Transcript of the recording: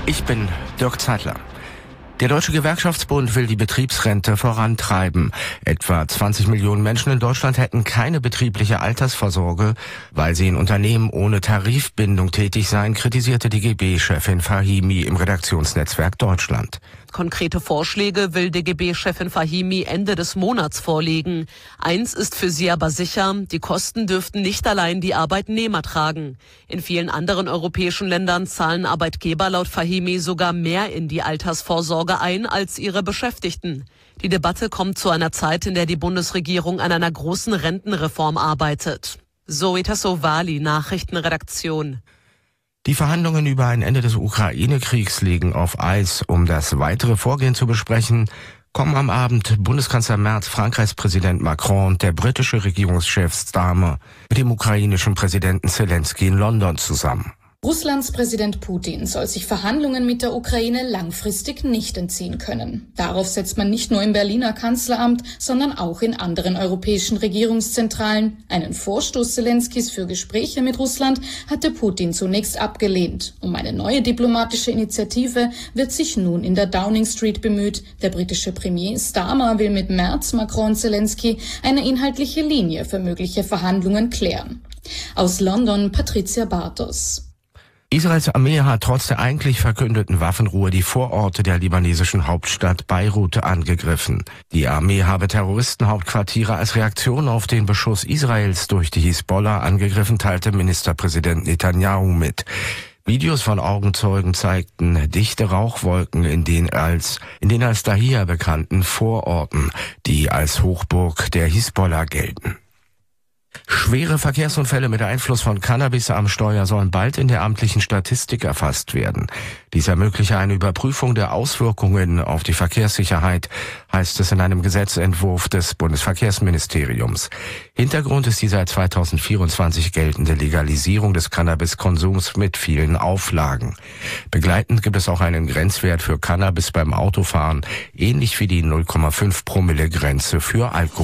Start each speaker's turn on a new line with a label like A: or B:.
A: Ich bin Dirk Zeitler. Der Deutsche Gewerkschaftsbund will die Betriebsrente vorantreiben. Etwa 20 Millionen Menschen in Deutschland hätten keine betriebliche Altersvorsorge, weil sie in Unternehmen ohne Tarifbindung tätig seien, kritisierte DGB-Chefin Fahimi im Redaktionsnetzwerk Deutschland.
B: Konkrete Vorschläge will DGB-Chefin Fahimi Ende des Monats vorlegen. Eins ist für sie aber sicher, die Kosten dürften nicht allein die Arbeitnehmer tragen. In vielen anderen europäischen Ländern zahlen Arbeitgeber laut Fahimi sogar mehr in die Altersvorsorge ein als ihre Beschäftigten. Die Debatte kommt zu einer Zeit, in der die Bundesregierung an einer großen Rentenreform arbeitet. Zoe Tassovali, Nachrichtenredaktion.
A: Die Verhandlungen über ein Ende des Ukraine-Kriegs liegen auf Eis. Um das weitere Vorgehen zu besprechen, kommen am Abend Bundeskanzler Merz, Frankreichs Präsident Macron und der britische Regierungschef Starmer mit dem ukrainischen Präsidenten Zelensky in London zusammen.
C: Russlands Präsident Putin soll sich Verhandlungen mit der Ukraine langfristig nicht entziehen können. Darauf setzt man nicht nur im Berliner Kanzleramt, sondern auch in anderen europäischen Regierungszentralen. Einen Vorstoß Zelenskys für Gespräche mit Russland hatte Putin zunächst abgelehnt. Um eine neue diplomatische Initiative wird sich nun in der Downing Street bemüht. Der britische Premier Starmer will mit Merz, Macron und Zelensky eine inhaltliche Linie für mögliche Verhandlungen klären. Aus London Patricia Bartos.
A: Israels Armee hat trotz der eigentlich verkündeten Waffenruhe die Vororte der libanesischen Hauptstadt Beirut angegriffen. Die Armee habe Terroristenhauptquartiere als Reaktion auf den Beschuss Israels durch die Hisbollah angegriffen, teilte Ministerpräsident Netanyahu mit. Videos von Augenzeugen zeigten dichte Rauchwolken in den als Dahia bekannten Vororten, die als Hochburg der Hisbollah gelten. Schwere Verkehrsunfälle mit Einfluss von Cannabis am Steuer sollen bald in der amtlichen Statistik erfasst werden. Dies ermögliche eine Überprüfung der Auswirkungen auf die Verkehrssicherheit, heißt es in einem Gesetzentwurf des Bundesverkehrsministeriums. Hintergrund ist die seit 2024 geltende Legalisierung des Cannabiskonsums mit vielen Auflagen. Begleitend gibt es auch einen Grenzwert für Cannabis beim Autofahren, ähnlich wie die 0,5 Promille Grenze für Alkohol.